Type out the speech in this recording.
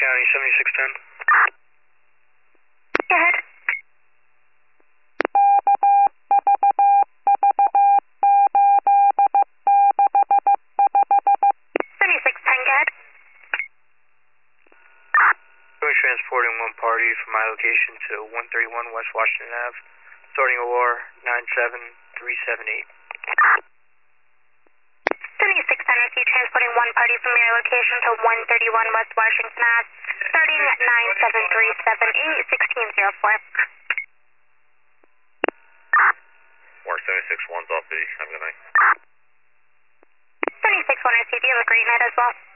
County 7610. Go ahead. 7610, go ahead. Transporting one party from my location to 131 West Washington Ave, starting OR 97378. 7610, I see transporting one party from your location to 131 West Washington Ave, starting 97378, 1604. Mark 76-1's off B. Have a good night. 7610, I see. Do you have a great night as well?